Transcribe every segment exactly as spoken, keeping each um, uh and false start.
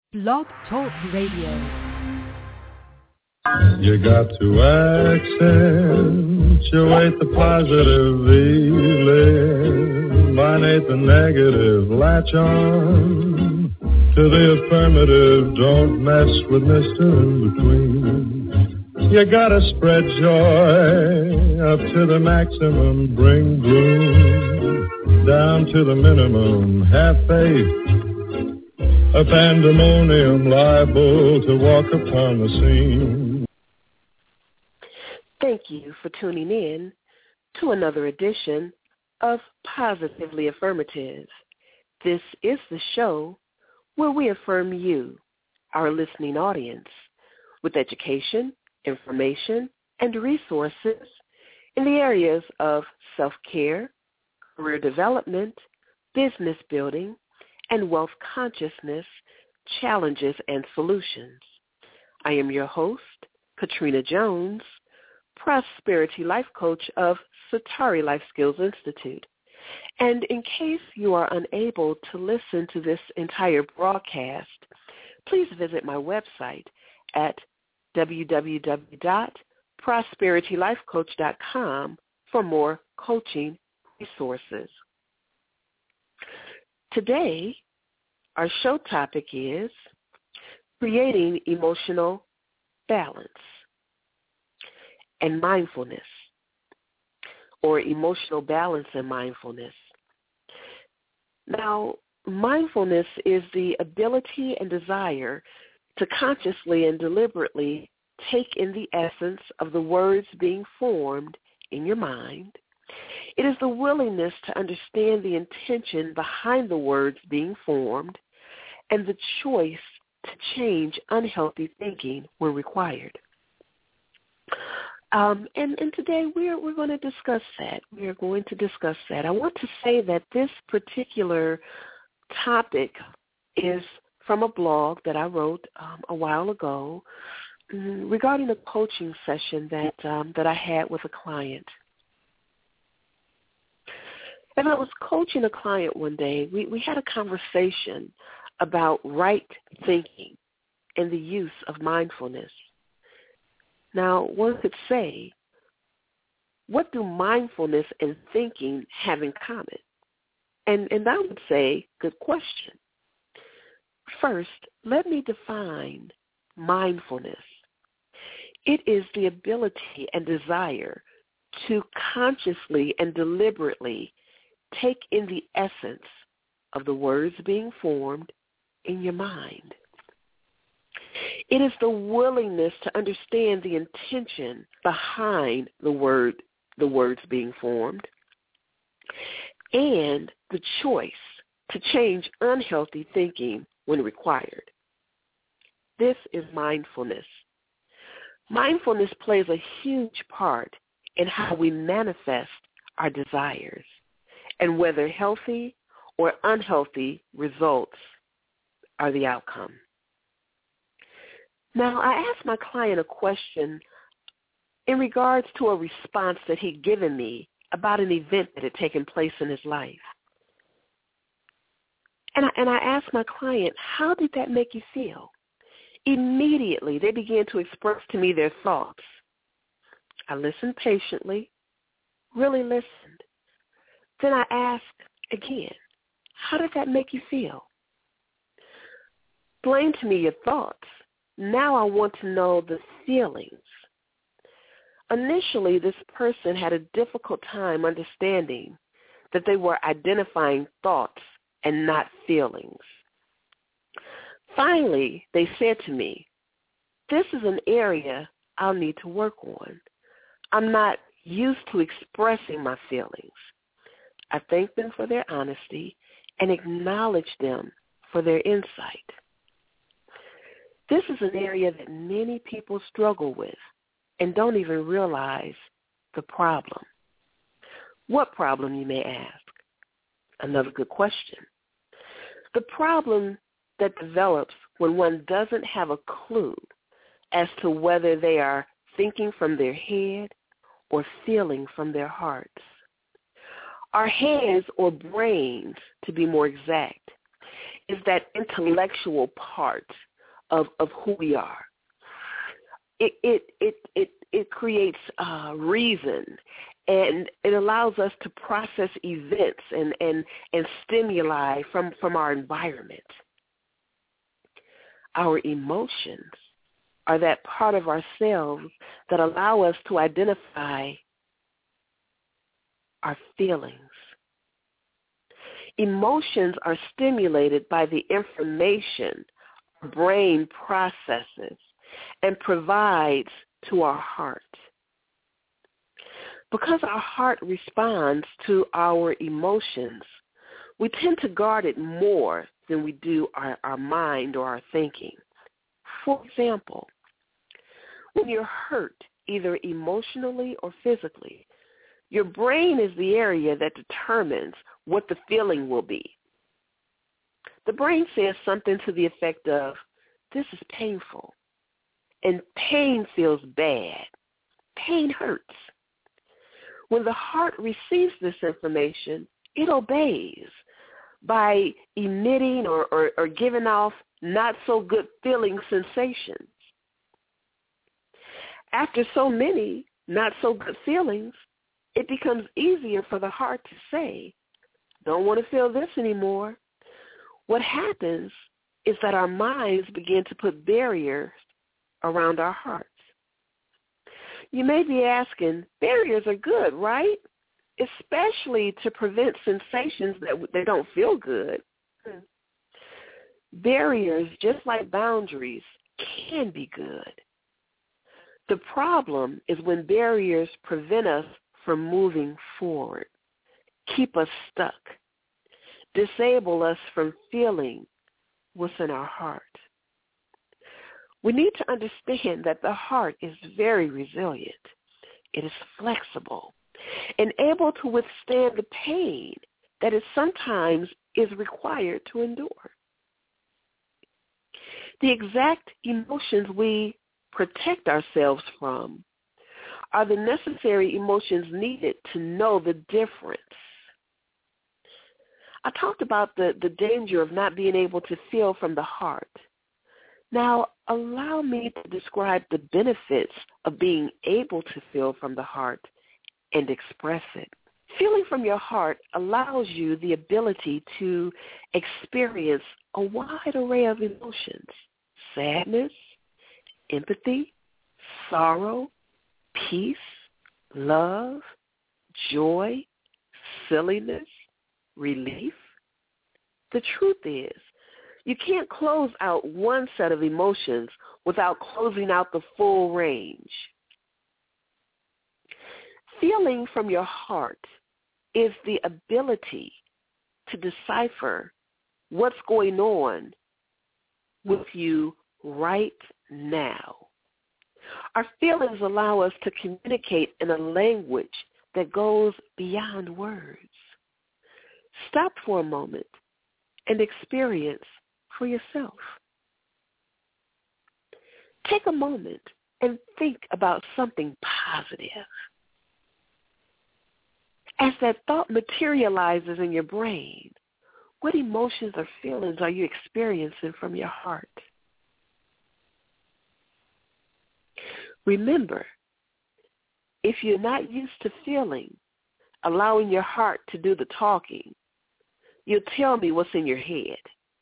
Blog Talk Radio. You got to accentuate the positive feeling. Eliminate the negative. Latch on to the affirmative. Don't mess with Mister In-Between. You gotta spread joy up to the maximum. Bring gloom down to the minimum. Have faith. A pandemonium liable to walk upon the scene. Thank you for tuning in to another edition of Positively Affirmative. This is the show where we affirm you, our listening audience, with education, information, and resources in the areas of self-care, career development, business building, and wealth consciousness, challenges and solutions. I am your host, Katrina Jones, Prosperity Life Coach of Satari Life Skills Institute. And in case you are unable to listen to this entire broadcast, please visit my website at w w w dot prosperity life coach dot com for more coaching resources. Today, our show topic is creating emotional balance and mindfulness, or emotional balance and mindfulness. Now, mindfulness is the ability and desire to consciously and deliberately take in the essence of the words being formed in your mind. It is the willingness to understand the intention behind the words being formed and the choice to change unhealthy thinking when required. Um, and, and today we're, we're going to discuss that. We are going to discuss that. I want to say that this particular topic is from a blog that I wrote um, a while ago um, regarding a coaching session that um, that I had with a client. And I was coaching a client one day. We, we had a conversation about right thinking and the use of mindfulness. Now, one could say, what do mindfulness and thinking have in common? And, and I would say, good question. First, let me define mindfulness. It is the ability and desire to consciously and deliberately take in the essence of the words being formed in your mind. It is the willingness to understand the intention behind the word, the words being formed, and the choice to change unhealthy thinking when required. This is mindfulness. Mindfulness plays a huge part in how we manifest our desires and whether healthy or unhealthy results are the outcome. Now, I asked my client a question in regards to a response that he'd given me about an event that had taken place in his life. And I, and I asked my client, how did that make you feel? Immediately, they began to express to me their thoughts. I listened patiently, really listened. Then I asked again, how did that make you feel? Explain to me your thoughts. Now I want to know the feelings. Initially, this person had a difficult time understanding that they were identifying thoughts and not feelings. Finally, they said to me, this is an area I'll need to work on. I'm not used to expressing my feelings. I thank them for their honesty and acknowledge them for their insight. This is an area that many people struggle with and don't even realize the problem. What problem, you may ask? Another good question. The problem that develops when one doesn't have a clue as to whether they are thinking from their head or feeling from their hearts. Our heads, or brains, to be more exact, is that intellectual part of, of who we are. It it it it, it creates uh, reason, and it allows us to process events and, and, and stimuli from, from our environment. Our emotions are that part of ourselves that allow us to identify our feelings. Emotions are stimulated by the information our brain processes and provides to our heart. Because our heart responds to our emotions, we tend to guard it more than we do our, our mind or our thinking. For example, when you're hurt, either emotionally or physically, your brain is the area that determines what the feeling will be. The brain says something to the effect of, this is painful, and pain feels bad. Pain hurts. When the heart receives this information, it obeys by emitting or, or, or giving off not-so-good feeling sensations. After so many not-so-good feelings, it becomes easier for the heart to say, don't want to feel this anymore. What happens is that our minds begin to put barriers around our hearts. You may be asking, barriers are good, right? Especially to prevent sensations that they don't feel good. Barriers, just like boundaries, can be good. The problem is when barriers prevent us from moving forward, keep us stuck, disable us from feeling what's in our heart. We need to understand that the heart is very resilient. It is flexible and able to withstand the pain that it sometimes is required to endure. The exact emotions we protect ourselves from are the necessary emotions needed to know the difference. I talked about the, the danger of not being able to feel from the heart. Now, allow me to describe the benefits of being able to feel from the heart and express it. Feeling from your heart allows you the ability to experience a wide array of emotions: sadness, empathy, sorrow, peace, love, joy, silliness, relief. The truth is, you can't close out one set of emotions without closing out the full range. Feeling from your heart is the ability to decipher what's going on with you right now. Our feelings allow us to communicate in a language that goes beyond words. Stop for a moment and experience for yourself. Take a moment and think about something positive. As that thought materializes in your brain, what emotions or feelings are you experiencing from your heart? Remember, if you're not used to feeling, allowing your heart to do the talking, you'll tell me what's in your head.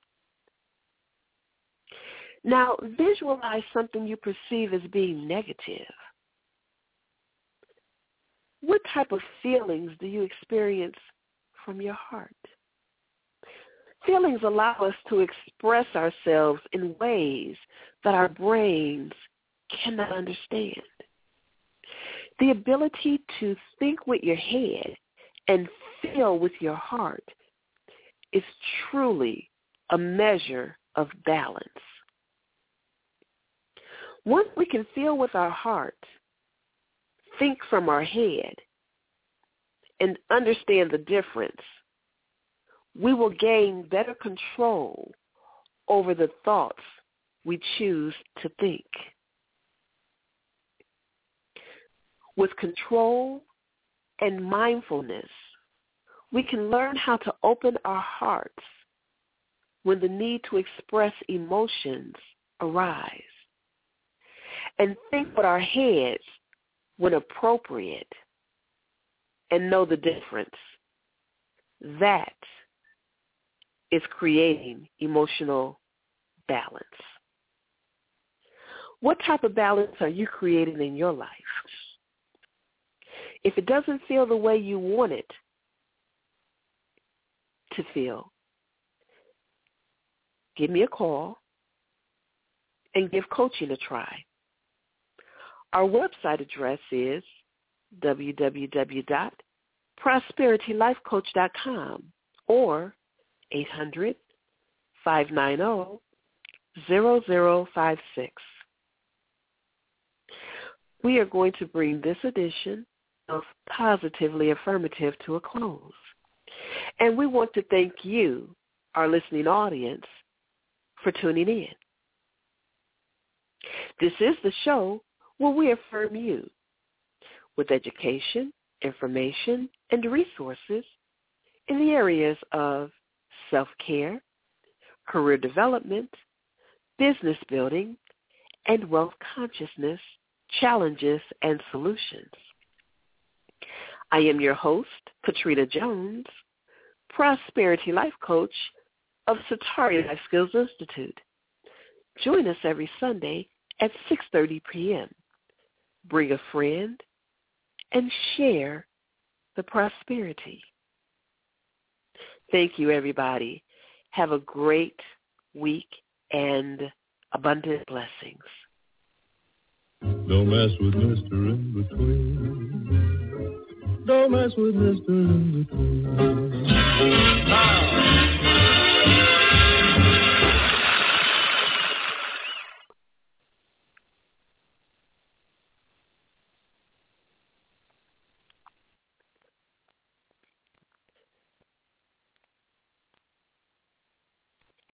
Now, visualize something you perceive as being negative. What type of feelings do you experience from your heart? Feelings allow us to express ourselves in ways that our brains cannot understand. The ability to think with your head and feel with your heart is truly a measure of balance. Once we can feel with our heart, think from our head, and understand the difference, we will gain better control over the thoughts we choose to think. With control and mindfulness, we can learn how to open our hearts, when the need to express emotions arise. And think with our heads when appropriate and know the difference. That is creating emotional balance. What type of balance are you creating in your life? If it doesn't feel the way you want it to feel, give me a call and give coaching a try. Our website address is w w w dot prosperity life coach dot com or eight hundred, five nine zero, zero zero five six. We are going to bring this edition of Positively Affirmative to a close. And we want to thank you, our listening audience, for tuning in. This is the show where we affirm you with education, information, and resources in the areas of self-care, career development, business building, and wealth consciousness, challenges, and solutions. I am your host, Katrina Jones, Prosperity Life Coach of Satari Life Skills Institute. Join us every Sunday at six thirty p.m. Bring a friend and share the prosperity. Thank you, everybody. Have a great week and abundant blessings. Don't mess with Mister In-Between. Don't mess with Mister In-Between.